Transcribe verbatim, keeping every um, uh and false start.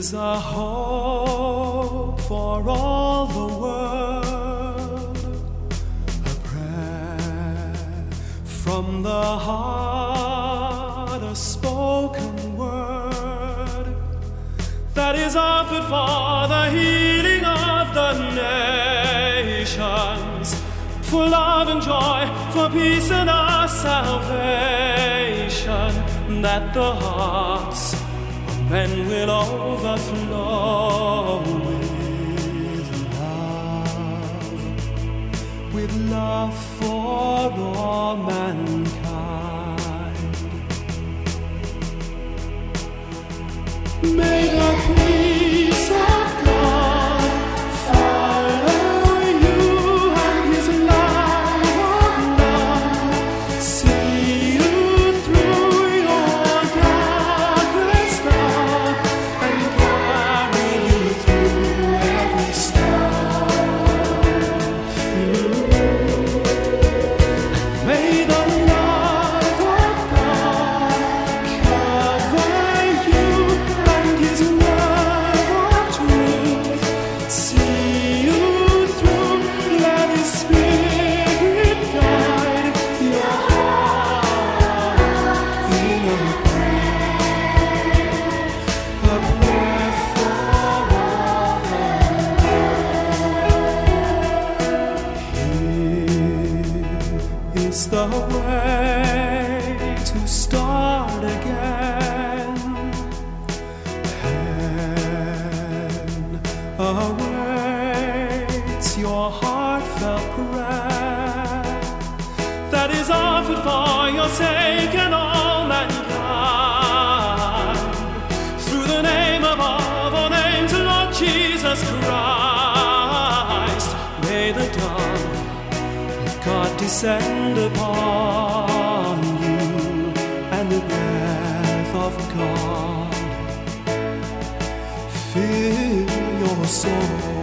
is a hope for all the world, a prayer from the heart, a spoken word that is offered for the healing of the nations, for love and joy, for peace and our salvation, that the hearts men will overflow with love, with love for all mankind. May the peace of God follow you and His light of love see you through your darkest hour and carry you through every storm. May the love of God cover you and His love of truth see you through. Let His Spirit guide your heart in a prayer, a prayer for all the world. Here is the way to start again. Heaven awaits your heartfelt prayer that is offered for your sake and all mankind. Through the name above all names, Lord Jesus Christ, may the dove of God descend upon you, and the breath of God fill your soul.